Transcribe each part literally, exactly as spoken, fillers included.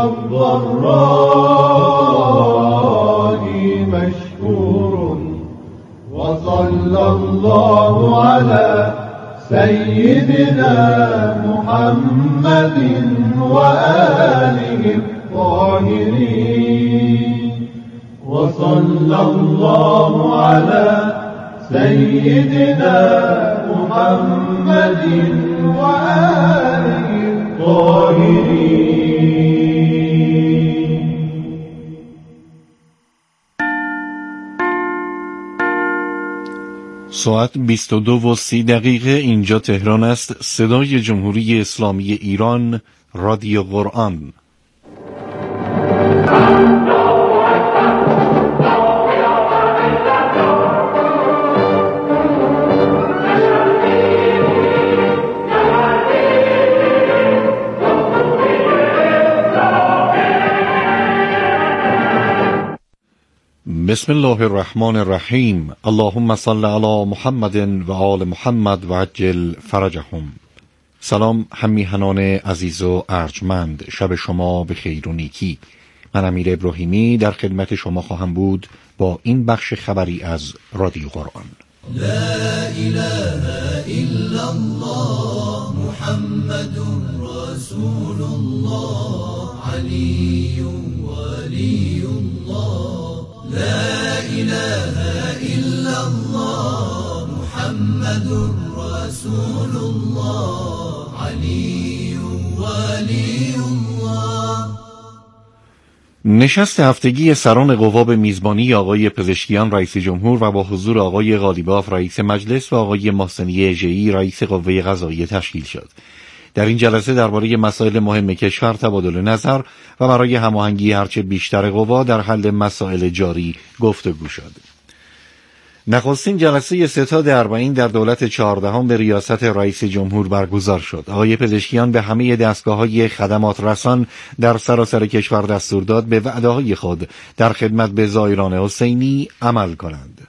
الضراء مشكور وصلى الله على سيدنا محمد وآله الطاهرين وصلى الله على سيدنا محمد وآله الطاهرين. ساعت بیست و دو و سی دقیقه اینجا تهران است. صدای جمهوری اسلامی ایران، رادیو قرآن. بسم الله الرحمن الرحیم. اللهم صل علی محمد و آل محمد و عجل فرجهم. سلام همیهنان عزیز و ارجمند، شب شما به خیر و نیکی. من امیر ابراهیمی در خدمت شما خواهم بود با این بخش خبری از رادیو قرآن. لا اله الا الله محمد رسول الله علی ولی الله. لا اله الا الله محمد رسول الله علی ولی الله. نشست هفتگی سران قوا به میزبانی آقای پزشکیان رئیس جمهور و با حضور آقای غالیباف رئیس مجلس و آقای محسنی اژه‌ای رئیس قوه قضاییه تشکیل شد. در این جلسه درباره مسائل مهم کشور تبادل نظر و برای هماهنگی هرچه بیشتر قوا در حل مسائل جاری گفتگو شد. نخستین جلسه ستاد اربعین در دولت چهاردهم به ریاست رئیس جمهور برگزار شد. آقای پزشکیان به همه دستگاه‌های خدمات رسان در سراسر کشور دستور داد به وعده‌های خود در خدمت به زائران حسینی عمل کنند.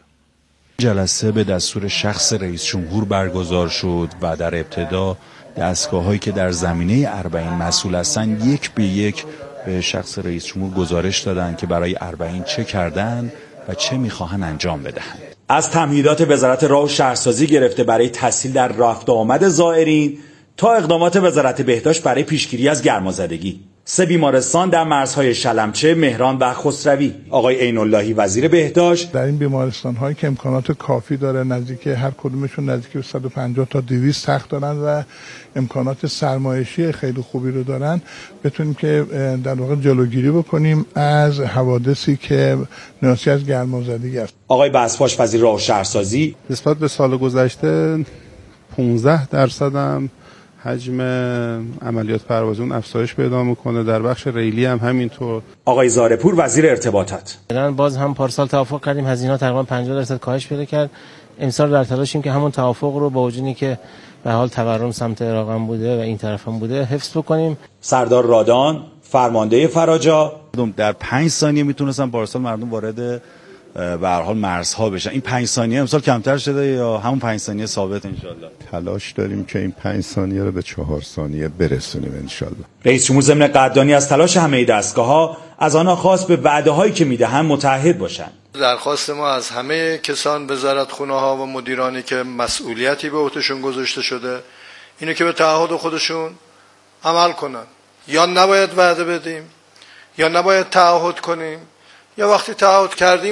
جلسه به دستور شخص رئیس جمهور برگزار شد و در ابتدا دستگاه‌هایی که در زمینه اربعین مسئول هستند یک به یک به شخص رئیس جمهور گزارش دادند که برای اربعین چه کردن و چه می‌خواهند انجام بدهند. از تمهیدات وزارت راه و شهرسازی گرفته برای تسهیل در رفت و آمد زائرین تا اقدامات وزارت بهداشت برای پیشگیری از گرمازدگی. سه بیمارستان در مرزهای شلمچه، مهران و خسروی. آقای عین اللهی وزیر بهداشت در این بیمارستان هایی که امکانات کافی داره، نزدیک هر کدومشون نزدیک به صد و پنجاه تا دویست تخت دارن و امکانات سرمایشی خیلی خوبی رو دارن، بتونیم که در واقع جلوگیری بکنیم از حوادثی که ناشی از گرمازدگی است. آقای بسپاش وزیر راه و شهرسازی نسبت به سال گذشته پانزده درصد هم حجم عملیات پروازون افزایش پیدا میکنه، در بخش ریلی هم همینطور. آقای زارپور وزیر ارتباطات الان باز هم پارسال توافق کردیم، هزینه تقریبا پنجاه درصد کاهش پیدا کرد. امسال در تلاشیم که همون توافق رو با وجودی که به حال تورم سمت عراق هم بوده و این طرف هم بوده حفظ بکنیم. سردار رادان فرمانده فراجا در پنج ثانیه میتونستن پارسال مردم وارد به هر حال مرزها بشن. این پنج ثانیه امسال کمتر شده یا همون پنج ثانیه ثابت انشالله؟ تلاش داریم که این پنج ثانیه رو به چهار ثانیه برسونیم انشالله. رئیس جمهور ضمن قدردانی از تلاش همه دستگاه‌ها از آنها خواست به وعده‌هایی که میدهند متعهد باشند. درخواست ما از همه کسان وزارتخونه‌ها و مدیرانی که مسئولیتی به عهدهشون گذاشته شده اینه که به تعهد خودشون عمل کنن. یا نباید وعده بدیم یا نباید تعهد کنیم، یا وقتی تعهد کردیم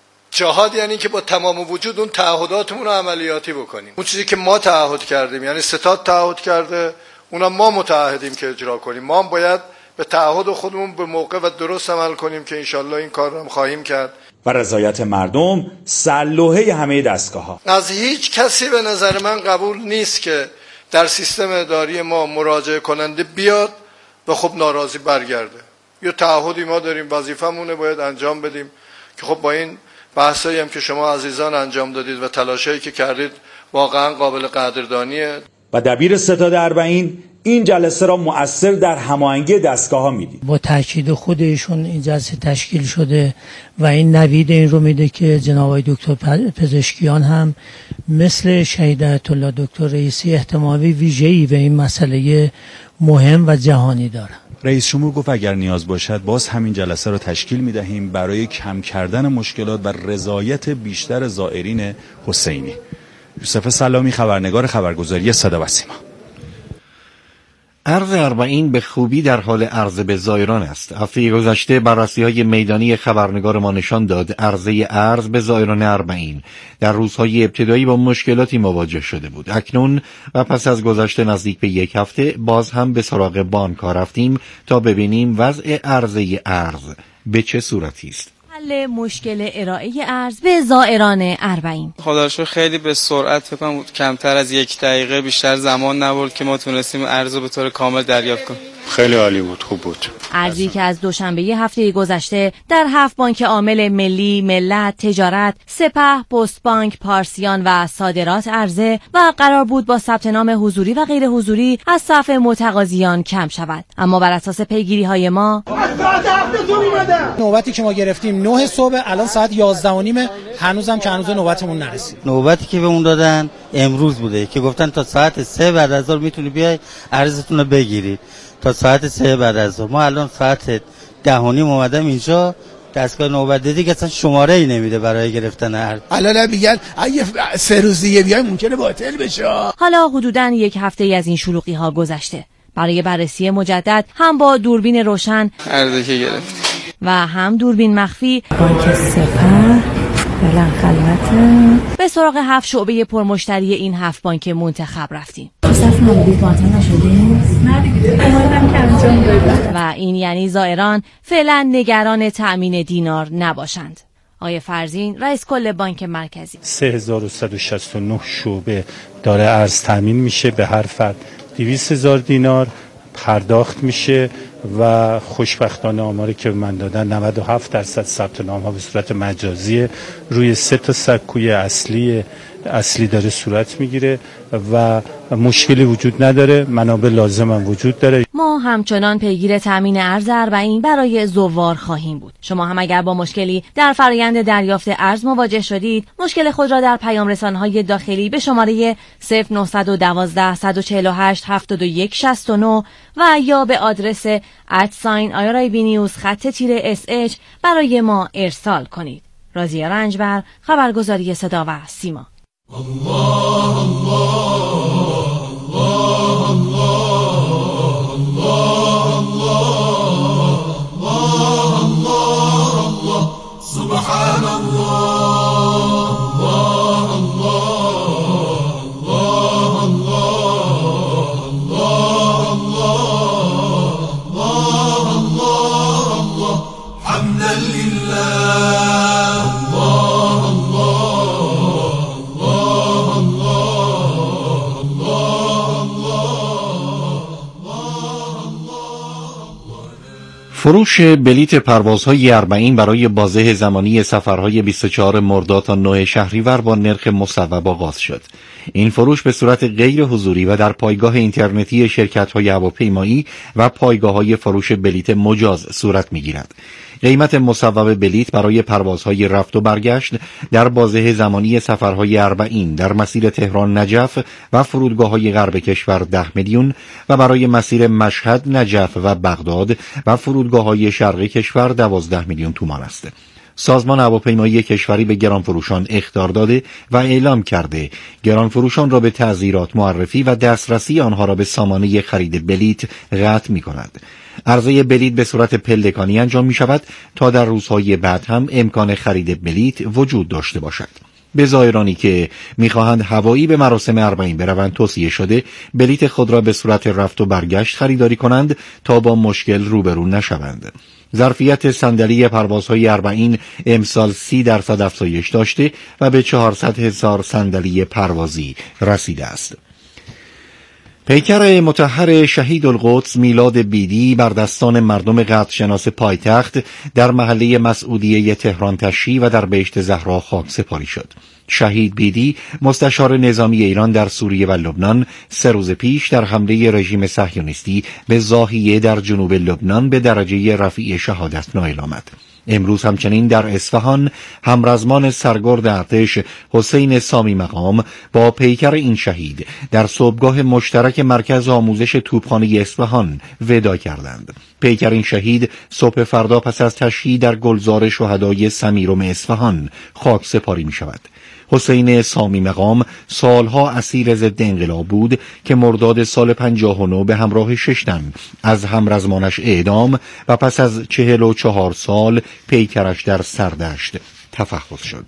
جهاد یعنی که با تمام وجود اون تعهداتمون رو عملیاتی بکنیم. اون چیزی که ما تعهد کردیم، یعنی ستاد تعهد کرده، اونم ما متعهدیم که اجرا کنیم. ما هم باید به تعهد خودمون به موقع و درست عمل کنیم که انشالله این کار رو هم خواهیم کرد. و رضایت مردم سرلوحه همه دستگاه‌ها. از هیچ کسی به نظر من قبول نیست که در سیستم اداری ما مراجعه کننده بیاد و خب ناراضی برگرده. یه تعهدی ما داریم، وظیفمونه باید انجام بدیم که خب با این بحثایی هم که شما عزیزان انجام دادید و تلاشایی که کردید واقعا قابل قدردانیه. و دبیر ستاد اربعین این جلسه را مؤثر در هماهنگی دستگاه‌ها میدید. با تاکید خود ایشون این جلسه تشکیل شده و این نوید این رو میده که جناب آقای دکتر پزشکیان هم مثل شهید آیت الله دکتر رئیسی اهتمام ویژه‌ای به این مسئله مهم و جهانی دارن. رئیس جمهور گفت اگر نیاز باشد باز همین جلسه رو تشکیل می‌دهیم برای کم کردن مشکلات و رضایت بیشتر زائرین حسینی. یوسف سلامی، خبرنگار خبرگزاری صدا و سیما. ارز اربعین به خوبی در حال عرضه به زائران است. هفته گذشته بررسی‌های میدانی خبرنگار ما نشان داد عرضه ارز به زائران اربعین در روزهای ابتدایی با مشکلاتی مواجه شده بود. اکنون و پس از گذشت نزدیک به یک هفته باز هم به سراغ بانک‌ها رفتیم تا ببینیم وضع عرضه ارز به چه صورتی است. حل مشکل ارائه ارز به زائران اربعین. خدا رو شکر خیلی به سرعت فکر کنم کمتر از یک دقیقه بیشتر زمان نبرد که ما تونستیم ارز رو به طور کامل دریافت کنیم. خیلی عالی بود، خوب بود. ارزی که از دوشنبه هفته گذشته در هفت بانک عامل ملی، ملت، تجارت، سپه، پست بانک، پارسیان و صادرات عرضه و قرار بود با ثبت نام حضوری و غیر حضوری از صف متقاضیان کم شود، اما بر اساس پیگیری های ما نوبتی که ما گرفتیم نه صبح، الان ساعت یازده و نیم، هنوزم که هنوز نوبتمون نرسید. نوبتی که بهمون دادن امروز بوده که گفتن تا ساعت سه بعد از ظهر میتونی بیای ارزتون رو بگیرید. تا ساعت سه بعد از ظهر. ما الان ساعت ده و نیم اومدم اینجا، دستگاه نوبت دیدی که اصلا شماره ای نمیده برای گرفتن ارز. الان میگن اگه سه روز دیگه بیای ممکنه باطل بشه. حالا حدوداً یک هفته ای از این شلوغی ها گذشته. برای بررسی مجدد هم با دوربین روشن ارزی که گرفت و هم دوربین مخفی بانک سپه فعلا خلوته به سراغ هفت شعبه پرمشتری این هفت بانک منتخب رفتیم. صف نامه‌ای باطل نشدیم؟ نه دیگه. اومدم که انجام بدم. و این یعنی زائران فعلا نگران تأمین دینار نباشند. آقای فرزین، رئیس کل بانک مرکزی. سه هزار و صد و شصت و نه شعبه داره ارز تأمین میشه، به هر فرد دویست هزار دینار پرداخت میشه و خوشبختانه آماری که من دادن نود و هفت درصد ثبت نام ها به صورت مجازی روی سه تا سکوی اصلی اصلی داره صورت میگیره و مشکلی وجود نداره، منابع لازم هم وجود داره. ما همچنان پیگیر تامین ارز اربعین برای زوار خواهیم بود. شما هم اگر با مشکلی در فرآیند دریافت ارز مواجه شدید، مشکل خود را در پیام رسانه‌های داخلی به شماره صفر نه یک دو صد و چهل و هشت هفتاد و یک شصت و نه و یا به آدرس ات ساین آی آر آی بی نیوز خط تیره اس اچ برای ما ارسال کنید. راضیه رنجبر، خبرگزاری صدا و سیما. الله الله الله الله الله الله الله الله سبحان الله الله الله الله الله الله الله الله حمدا لله الله فروش بلیت پروازهای اربعین برای بازه زمانی سفرهای بیست و چهارم مرداد تا نهم شهریور با نرخ مصوب آغاز شد. این فروش به صورت غیر حضوری و در پایگاه اینترنتی شرکت‌های هواپیمایی و پایگاه‌های فروش بلیت مجاز صورت می‌گیرد. قیمت مصوب بلیت برای پروازهای رفت و برگشت در بازه زمانی سفرهای اربعین در مسیر تهران نجف و فرودگاه‌های غرب کشور ده میلیون و برای مسیر مشهد نجف و بغداد و فرودگاه‌های شرق کشور دوازده میلیون تومان است. سازمان هواپیمایی کشوری به گرانفروشان اخطار داده و اعلام کرده گرانفروشان را به تعزیرات معرفی و دسترسی آنها را به سامانه خرید بلیت قطع می‌کند. عرضه بلیت به صورت پلکانی انجام می شود تا در روزهای بعد هم امکان خرید بلیت وجود داشته باشد. به زائرانی که می‌خواهند هوایی به مراسم اربعین بروند توصیه شده بلیت خود را به صورت رفت و برگشت خریداری کنند تا با مشکل روبرو نشوند. ظرفیت صندلی پروازهای اربعین امسال سی درصد افزایش داشته و به چهارصد هزار صندلی پروازی رسیده است. پیکر مطهر شهید القدس میلاد بیدی بر دستان مردم قدرشناس پایتخت در محله مسعودیه تهران تشییع و در بهشت زهرا خاک سپاری شد. شهید بیدی مستشار نظامی ایران در سوریه و لبنان سه روز پیش در حمله رژیم صهیونیستی به ضاحیه در جنوب لبنان به درجه رفیع شهادت نائل آمد. امروز همچنین در اصفهان همرزمان سرگرد ارتش حسین سامی مقام با پیکر این شهید در صبحگاه مشترک مرکز آموزش توپخانه اصفهان ودا کردند. پیکر این شهید صبح فردا پس از تشییع در گلزار شهدای سمیرم اصفهان خاک سپاری می شود. حسین سامی مقام سالها اسیر ضد انقلاب بود که مرداد سال پنجاه و نه به همراه شش تن از همرزمانش اعدام و پس از چهل و چهار سال پیکرش در سردشت تفحص شد.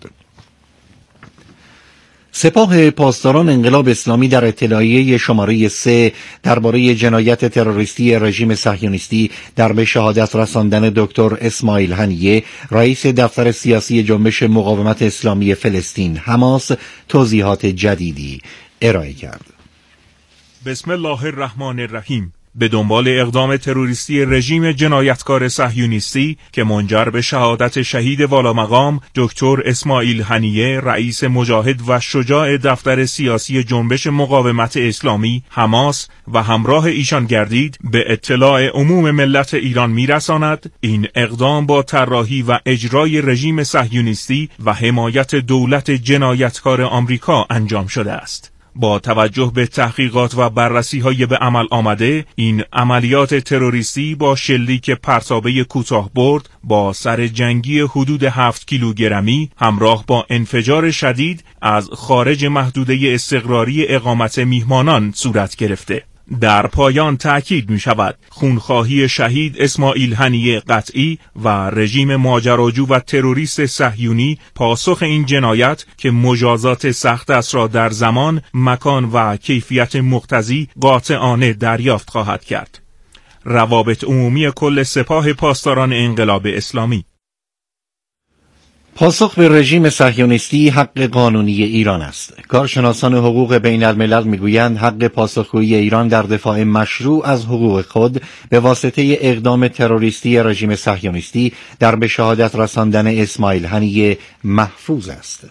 سپاه پاسداران انقلاب اسلامی در اطلاعیه شماره سه درباره جنایت تروریستی رژیم صهیونیستی در به شهادت رساندن دکتر اسماعیل هنیه رئیس دفتر سیاسی جنبش مقاومت اسلامی فلسطین حماس توضیحات جدیدی ارائه کرد. بسم الله الرحمن الرحیم. به دنبال اقدام تروریستی رژیم جنایتکار صهیونیستی که منجر به شهادت شهید والامقام دکتر اسماعیل هنیه رئیس مجاهد و شجاع دفتر سیاسی جنبش مقاومت اسلامی حماس و همراه ایشان گردید به اطلاع عموم ملت ایران میرساند این اقدام با طراحی و اجرای رژیم صهیونیستی و حمایت دولت جنایتکار آمریکا انجام شده است. با توجه به تحقیقات و بررسی‌های به عمل آمده، این عملیات تروریستی با شلیک پرتابه کوتاه برد با سر جنگی حدود هفت کیلوگرمی همراه با انفجار شدید از خارج محدوده استقراری اقامت میهمانان صورت گرفته. در پایان تأکید می شود خونخواهی شهید اسماعیل هنیه قطعی و رژیم ماجراجو و تروریست صهیونی پاسخ این جنایت که مجازات سخت است را در زمان، مکان و کیفیت مقتضی قاطعانه دریافت خواهد کرد. روابط عمومی کل سپاه پاسداران انقلاب اسلامی. پاسخ به رژیم صهیونیستی حق قانونی ایران است. کارشناسان حقوق بین الملل میگویند حق پاسخگویی ایران در دفاع مشروع از حقوق خود به واسطه اقدام تروریستی رژیم صهیونیستی در به شهادت رساندن اسماعیل هنیه محفوظ است.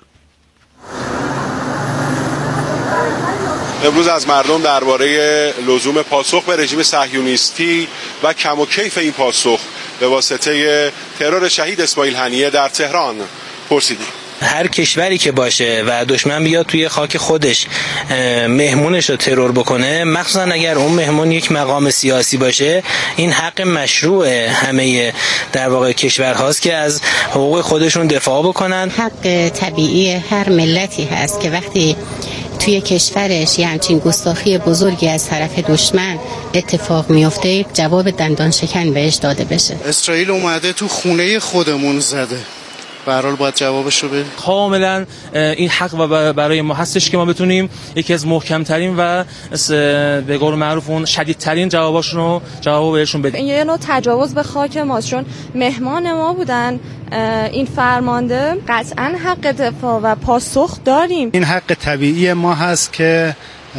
امروز از مردم درباره لزوم پاسخ به رژیم صهیونیستی و کم و کیف این پاسخ به واسطه ترور شهید اسماعیل هنیه در تهران پرسیدیم. هر کشوری که باشه و دشمن بیاد توی خاک خودش مهمونش رو ترور بکنه، مخصوصا اگر اون مهمون یک مقام سیاسی باشه، این حق مشروع همه در واقع کشورهاست که از حقوق خودشون دفاع بکنن. حق طبیعی هر ملتی هست که وقتی توی کشورش یه همچین گستاخی بزرگی از طرف دشمن اتفاق میفته، جواب دندان شکن بهش داده بشه. اسرائیل اومده تو خونه خودمون زده، به هر حال باید جوابش رو بدیم. کاملا این حق و برای ما هستش که ما بتونیم یکی از محکمترین و به قول معروف اون شدیدترین جواباشون رو جواب بهشون بدیم. این یه نوع تجاوز به خاک ماست، چون مهمان ما بودن این فرمانده. قطعا حق دفاع و پاسخ داریم. این حق طبیعی ما هست که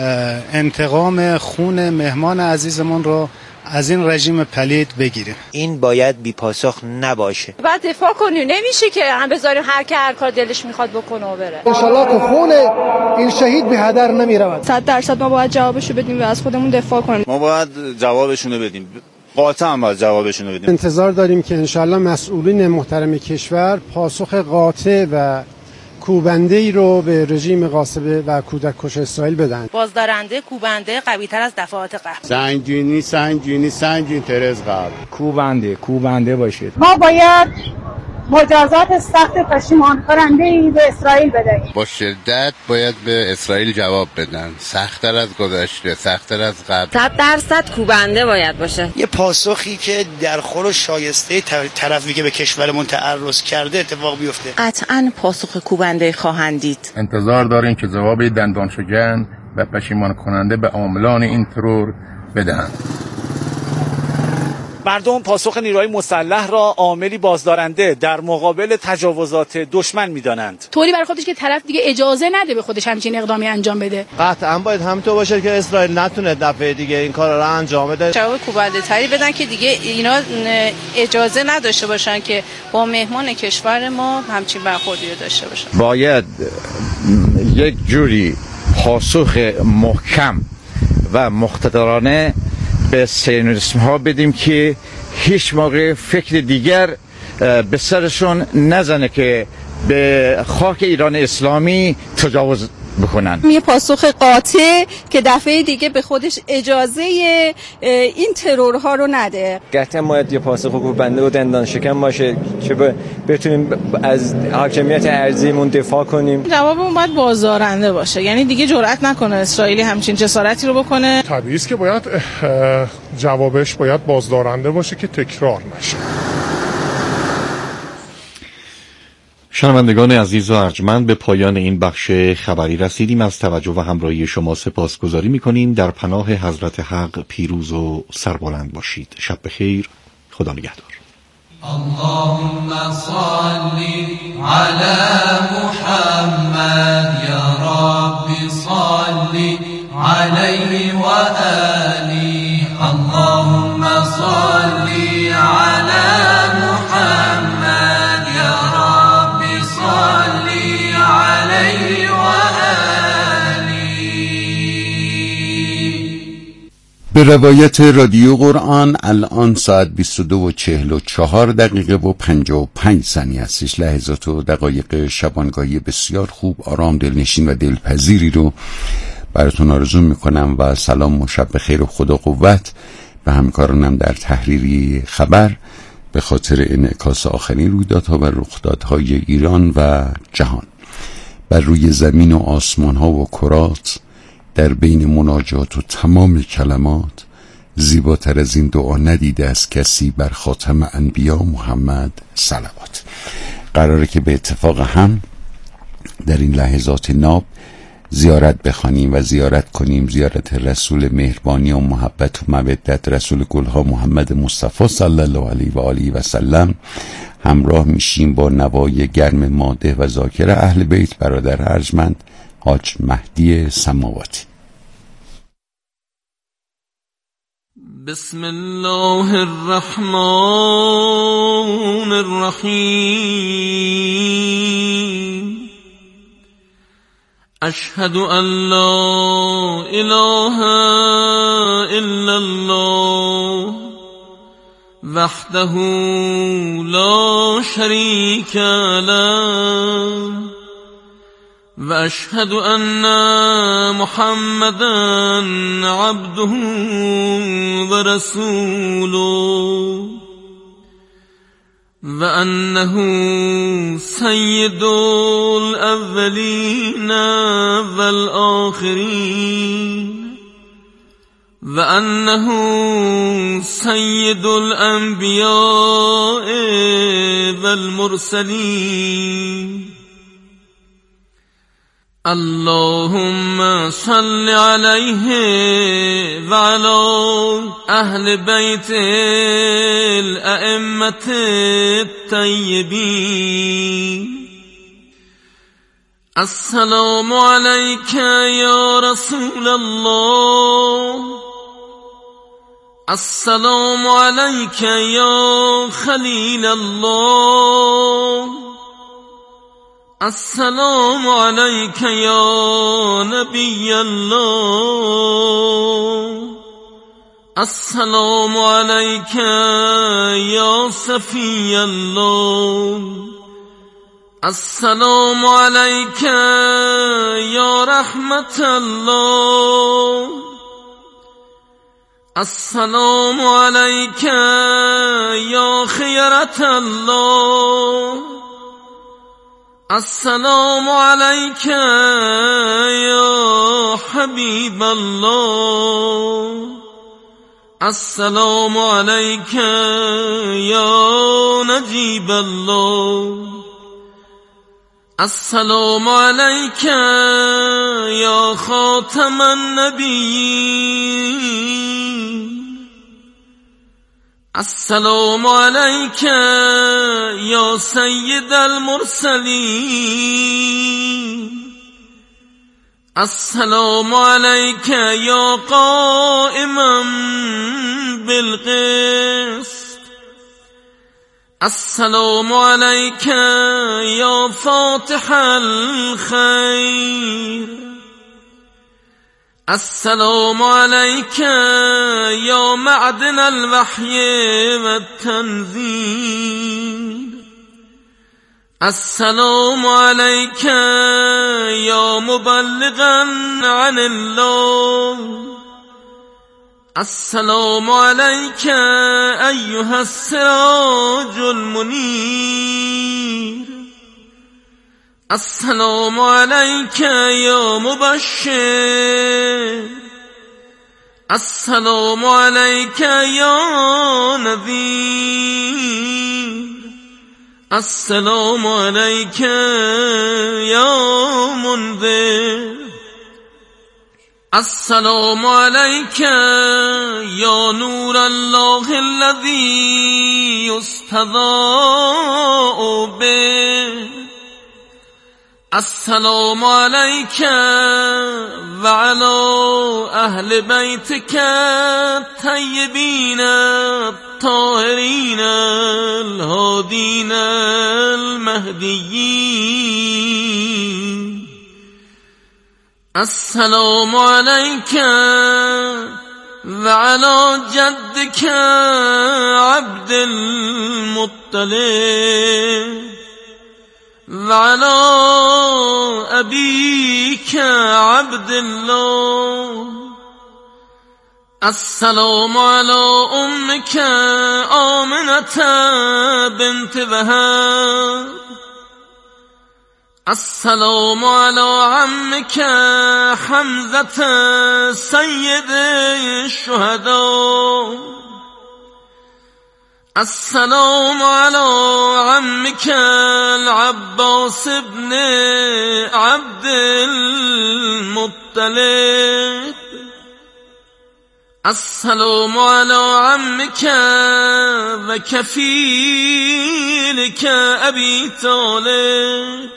انتقام خون مهمان عزیزمون رو از این رژیم پلید بگیریم. این باید بی پاسخ نباشه. باید دفاع کنیم، نمیشه که هم بذاریم هر که هر کار دلش میخواد بکنه و بره. انشالله که خون این شهید به هدر نمیرود. صد درصد ما باید جوابشو بدیم و از خودمون دفاع کنیم. ما باید جوابشونو بدیم. قاطعا باید جوابشونو بدیم. انتظار داریم که انشالله مسئولین محترم کشور پاسخ قاطع و کوبنده‌ای رو به رژیم غاصب و کودک کش اسرائیل بدن. بازدارنده کوبنده قوی‌تر از دفعات قبل. سنگینی سنگینی سنگین تر از قبل. کوبنده کوبنده باشید. ما باید مجازات سخت پشیمان کننده به اسرائیل بدهیم. با شدت باید به اسرائیل جواب بدن، سخت‌تر از گذشته، سخت‌تر از قبل. صد درصد کوبنده باید باشه. یه پاسخی که در خور و شایسته طرفی که به کشورمون تعرض کرده اتفاق بیفته. قطعاً پاسخ کوبنده خواهند دید. انتظار داریم که جواب دندانشکن و پشیمان کننده به عاملان این ترور بدهند. مردم پاسخ نیروهای مسلح را عاملی بازدارنده در مقابل تجاوزات دشمن می‌دانند. طوری برای خودش که طرف دیگه اجازه نده به خودش همچین اقدامی انجام بده. قطعاً باید همینطور باشه که اسرائیل نتونه دفعه دیگه این کار را انجام بده. جواب کوبنده تری بدن که دیگه اینا اجازه نداشته باشن که با مهمان کشور ما همچین برخوردی داشته باشن. باید یک جوری پاسخ محکم و مقتدرانه به صهیونیسم ها بدیم که هیچ موقع فکر دیگر به سرشون نزنه که به خاک ایران اسلامی تجاوز بکنن. یه پاسخ قاطع که دفعه دیگه به خودش اجازه این ترورها رو نده. قطعا باید یه پاسخ کوبنده و دندان شکن باشه که بتونیم از حاکمیت ارضیمون دفاع کنیم. جوابمون باید بازدارنده باشه، یعنی دیگه جرئت نکنه اسرائیلی همچین جسارتی رو بکنه. طبیعیه که باید جوابش باید بازدارنده باشه که تکرار نشه. شنوندگان عزیز و ارجمند، به پایان این بخش خبری رسیدیم. از توجه و همراهی شما سپاسگزاری می‌کنیم. در پناه حضرت حق پیروز و سربلند باشید. شب بخیر. خدا نگهدار. اللهم صل على محمد یا رب صل علیه و آله. اللهم صل على محمد یا رب صل علیه و آله. به روایت رادیو قرآن الان ساعت بیست و دو و چهل و چهار دقیقه و پنجاه و پنج ثانیه هستش. لحظات و دقایق شبانگاهی بسیار خوب، آرام، دلنشین و دلپذیری رو براتون آرزو میکنم و سلام و شب بخیر و خدا قوت به همکارانم در تحریری خبر به خاطر انعکاس آخرین رویدادها و رخدادهای ایران و جهان. بر روی زمین و آسمان ها و کرات، در بین مناجات و تمام کلمات، زیباتر از این دعا ندیده است کسی بر خاتم انبیا محمد صلوات. قراره که به اتفاق هم در این لحظات ناب زیارت بخوانیم و زیارت کنیم، زیارت رسول مهربانی و محبت و مودت، رسول گلها محمد مصطفی صلی الله علیه و آله و سلم. همراه میشیم با نوای گرم ماده و ذاکر اهل بیت برادر ارجمند حاج مهدی سماواتی. بسم الله الرحمن الرحیم. اشهد ان لا اله الا الله وحده لا شریک له و اشهد ان محمدا عبده و رسوله و انه سید الاولین والآخرین و انه سید الانبیاء والمرسلین. اللهم صل علیه و علی اهل بیت الائمة الطیبین. السلام علیک یا رسول الله. السلام علیک یا خلیل الله. السلام علیک یا نبی الله. السلام علیک یا صفی الله. السلام علیک یا رحمت الله. السلام علیک یا خیرت الله. السلام علیک یا حبیب الله. السلام علیک یا نجیب الله. السلام علیک یا خاتم النبیین. السلام علیک یا سید المرسلین. السلام علیک یا قائما بالقسط. السلام علیک یا فاتح الخیر. السلام عليك يا معدن الوحي والتنزيل. السلام عليك يا مبلغا عن الله. السلام عليك أيها السراج المنير. السلام عليك يا مبشر. السلام عليك يا نذير. السلام عليك يا منذر. السلام عليك يا نور الله الذي يستضاء به. السلام عليك وعلى أهل بيتك الطيبين الطاهرين الهادين المهديين. السلام عليك وعلى جدك عبد المطلب وعلى أبيك عبد الله. السلام على أمك آمنة بنت وهب. السلام على عمك حمزة سيد الشهداء. السلام على عمك العباس بن عبد المطلب. السلام على عمك وكفيلك أبي طالب.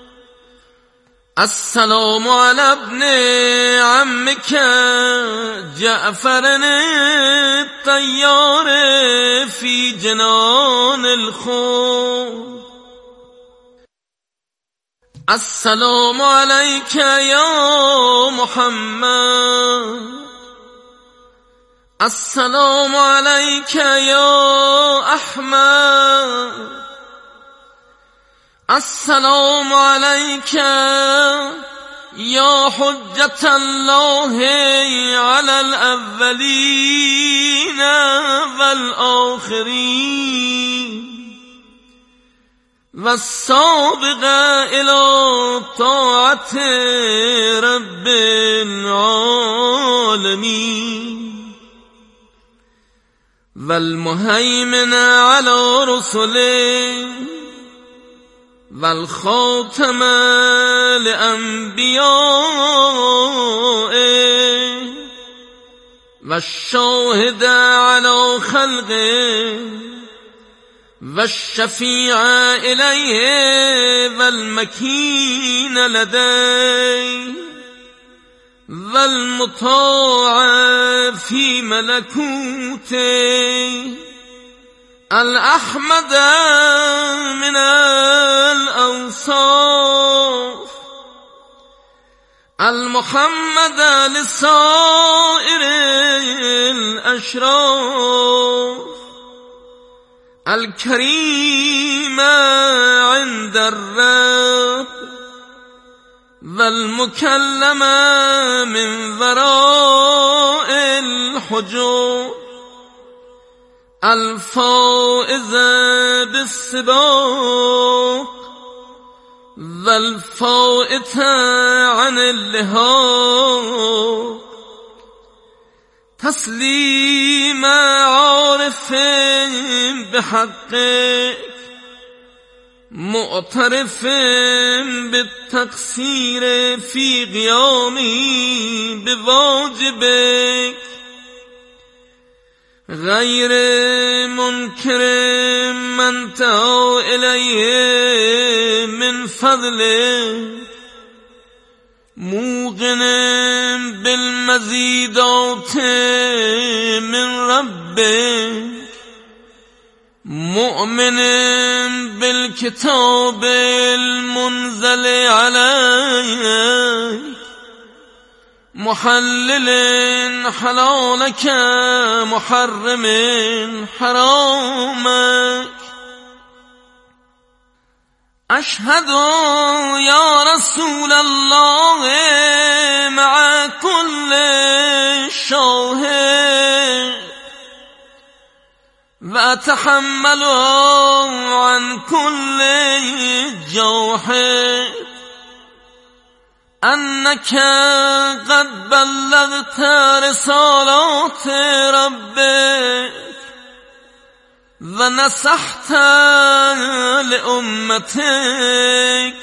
السلام على ابن عمك جعفر الطيار في جنان الخلد. السلام عليك يا محمد. السلام عليك يا أحمد. السلام عليك يا حجة الله على الأولين والآخرين والسابق إلى طاعة رب العالمين والمهيمن على رسله والخاتم لأنبيائه والشاهد على خلقه والشفيع إليه والمكين لديه والمطاع في ملكوته الأحمد من الأوصاف المحمد لسائر الأشراف الكريم عند الرب والمكلم من وراء الحجور الفائز بالسباق والفائت عن اللحاق تسليم عارف بحقك معترف بالتقصير في قيامي بواجبك غير منكر من تعا إليه من فضله موقن بالمزيدات من ربه مؤمن بالكتاب المنزل عليه محلل حلالك محرم حرامك أشهد يا رسول الله مع كل شاهد وأتحمل عن كل جاحد أنك قد بلغت رسالات ربك ونصحت لأمتك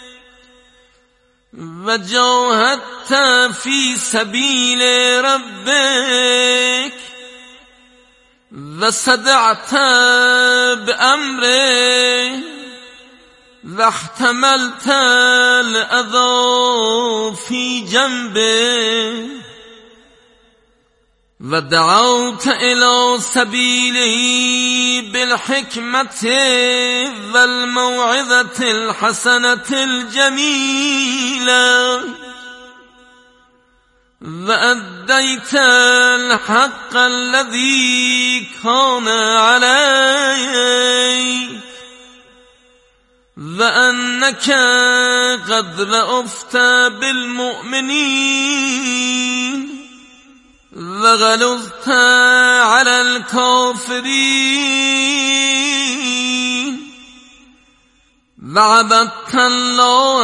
وجاهدت في سبيل ربك وصدعت بأمره واحتملت الأذى في جنبه ودعوت إلى سبيله بالحكمة والموعظة الحسنة الجميلة وأديت الحق الذي كان عليك وأنك قد رأفت بالمؤمنين وغلظت على الكافرين وعبدت الله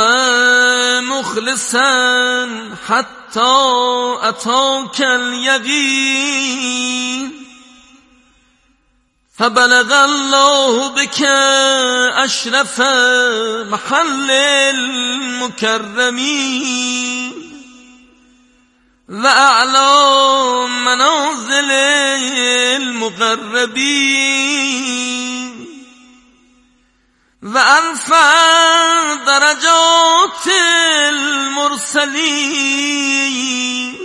مخلصا حتى أتاك اليقين فبلغ الله بك أشرف محل المكرمين وأعلى منازل المقربين وأرفع درجات المرسلين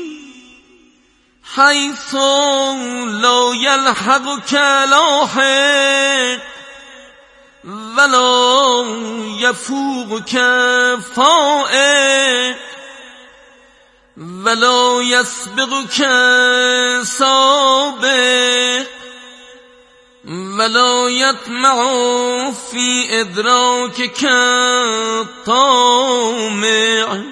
حيث لا يلحقك لاحق ولا يفوقك فائق ولا يسبقك سابق ولا يطمع في إدراكك طامع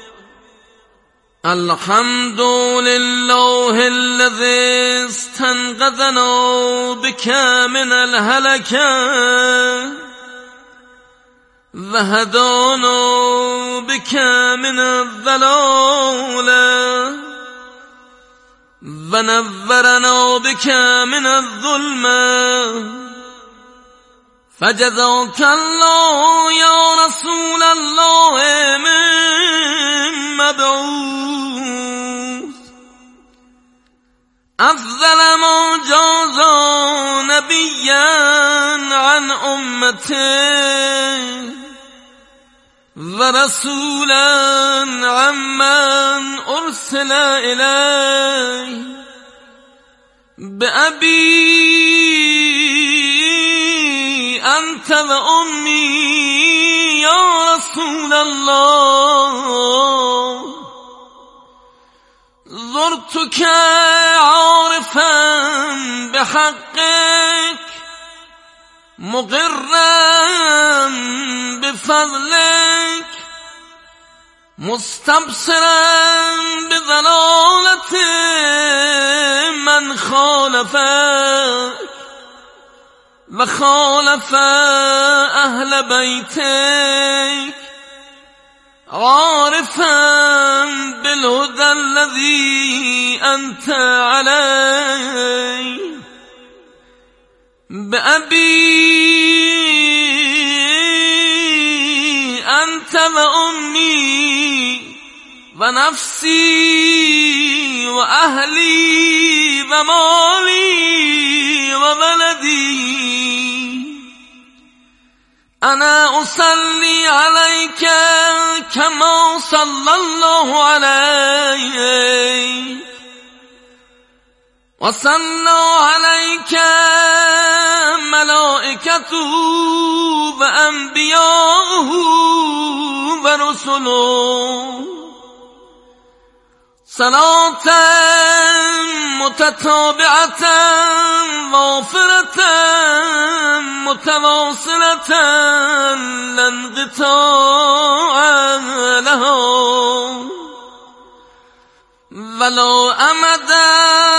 الحمد لله الذي استنقذنا بك من الهلكة وهدانا بك من الضلالة ونورنا بك من الظلمة فجزاك الله يا رسول الله من مبعوث أفضل ما جاز نبيا عن أمته ورسولا عمن أرسل إليه بأبي أنت وأمي يا رسول الله زرتك عارفا بحقك مقرا بفضلك مستبصرا بضلالة من خالفك وخالف أهل بيتك عارفا بالهدى الذي أنت عليه بأبي أنت وأمي ونفسي وأهلي ومالي وولدي أنا أصلي عليك كما صلى الله عليك وصلى عليك ملائكته وأنبياؤه ورسله صلاة متتابعة وافرة متواصلة لا انقطاع لها ولا أمدا